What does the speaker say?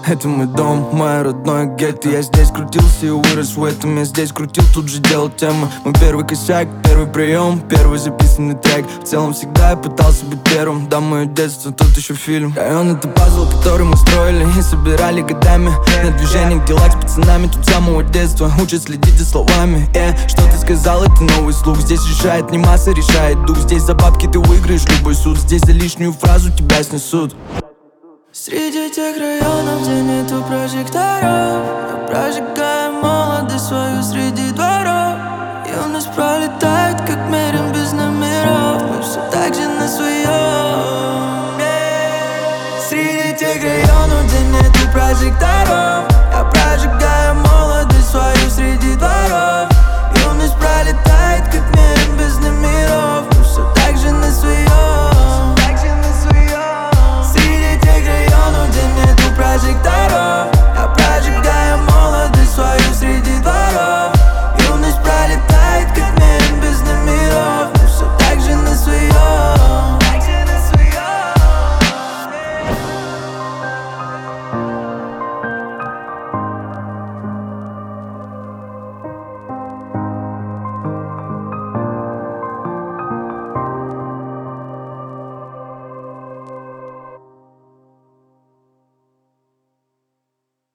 Это мой дом, мой родной гетто. Я здесь крутился и вырос в этом. Я здесь крутил, тут же делал темы. Мой первый косяк, первый прием, первый записанный трек. В целом всегда я пытался быть первым. Да, мое детство, тут еще фильм. Район — это пазл, который мы строили и собирали годами. На движениях, делах с пацанами тут с самого детства. Учат следить за словами. Что ты сказал, это новый слух. Здесь решает не масса, решает дух. Здесь за бабки ты выиграешь любой суд. Здесь за лишнюю фразу тебя снесут. Среди тех районов, где нету прожекторов, мы прожигаем молодость свою среди